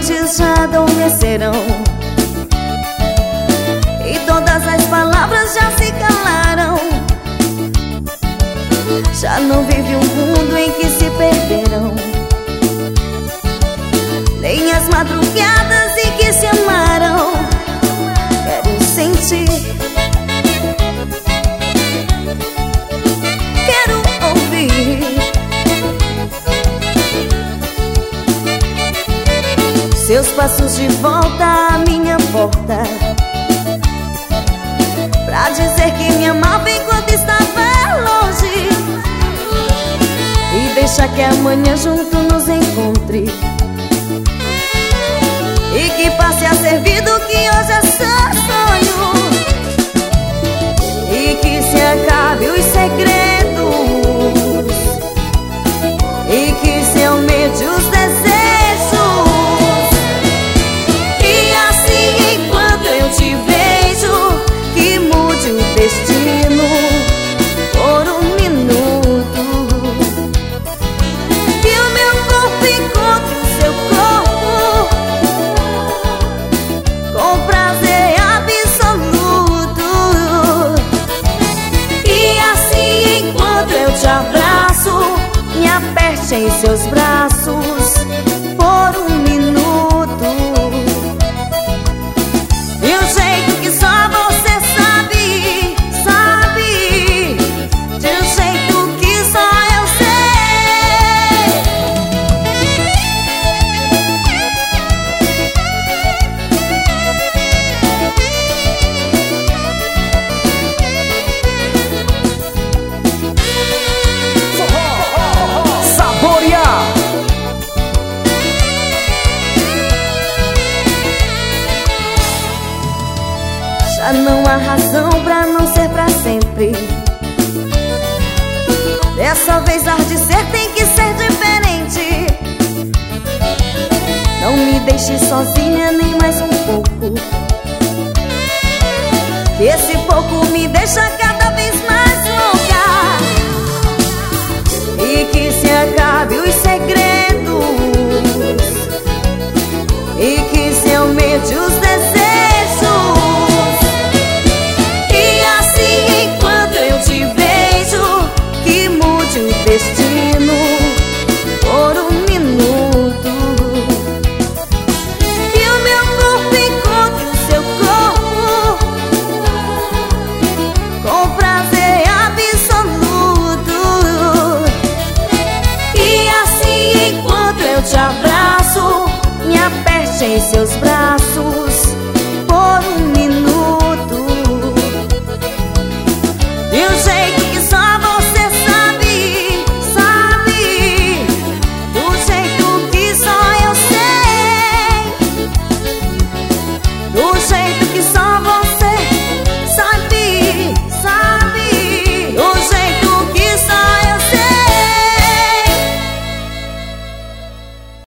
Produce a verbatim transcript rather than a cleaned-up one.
noites já adormecerão e todas as palavras já se calaram. Já não vive um mundo em que se perderão, nem as madrugadas em que se amaram. Quero sentir, quero ouvir seus passos de volta à minha porta, pra dizer que me amava enquanto estava longe, e deixar que amanhã junto nos encontre, e que passe a ser vida o que hoje é só sonho, e que se acabe os segredos, e que se aumente os desejos. E assim, enquanto eu te vejo, que mude o destino por um minuto, que o meu corpo encontre o seu corpo com prazer absoluto. E assim, enquanto eu te abraço, me aperte em seus braços por um minuto. E o jeito que só você sabe, sabe, de um jeito que só eu sei. Saborear. Já não há razão pra não ser pra sempre. Dessa vez há de ser, tem que ser diferente. Não me deixe sozinha nem mais um pouco, que esse pouco me deixa cada vez mais